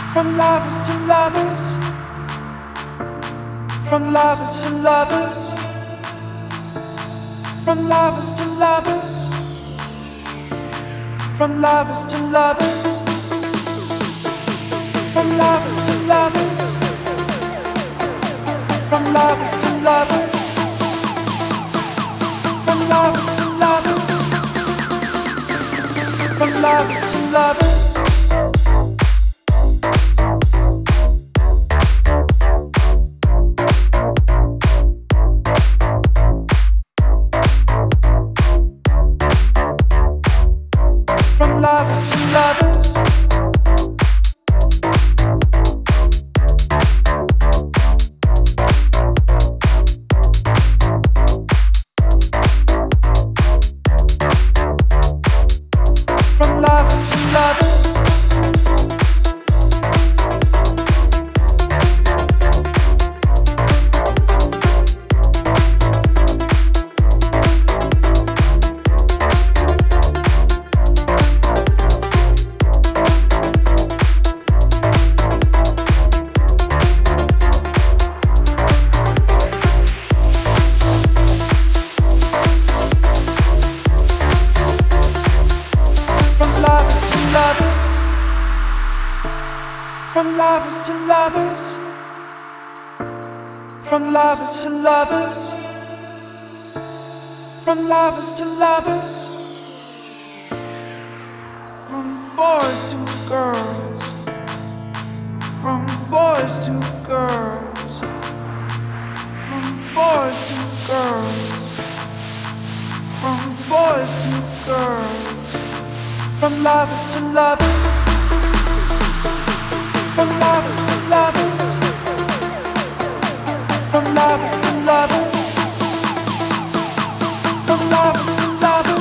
From lovers to lovers, from lovers to lovers, from lovers to lovers, from lovers to lovers, from lovers to lovers, from lovers to lovers, from lovers to lovers, from lovers to lovers. From lovers to lovers, from lovers to lovers, from lovers to lovers, from lovers to lovers, from lovers to lovers, from boys to girls, from boys to girls, from boys to girls, from boys to girls, from lovers to lovers. From lovers to lovers, from lovers to lovers, from lovers to lovers,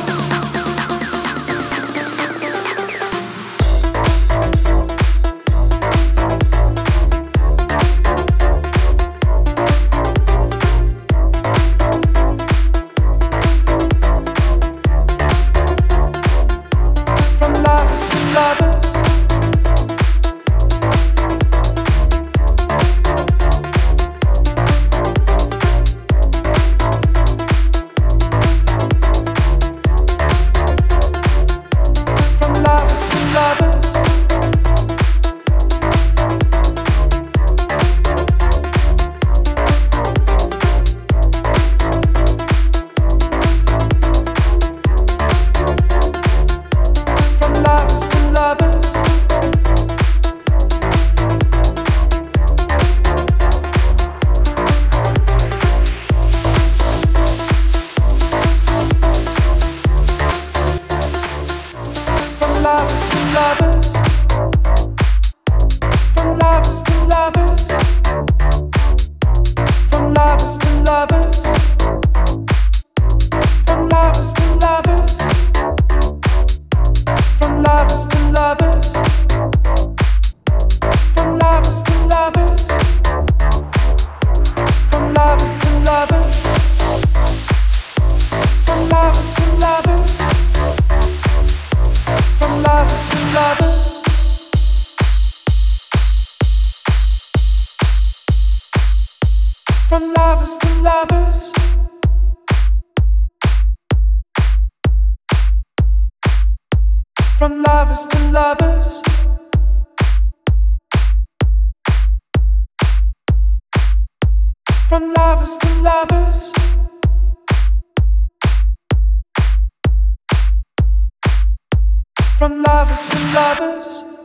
from lovers to lovers. From lovers to lovers, from lovers to lovers, from lovers to lovers, from lovers to lovers.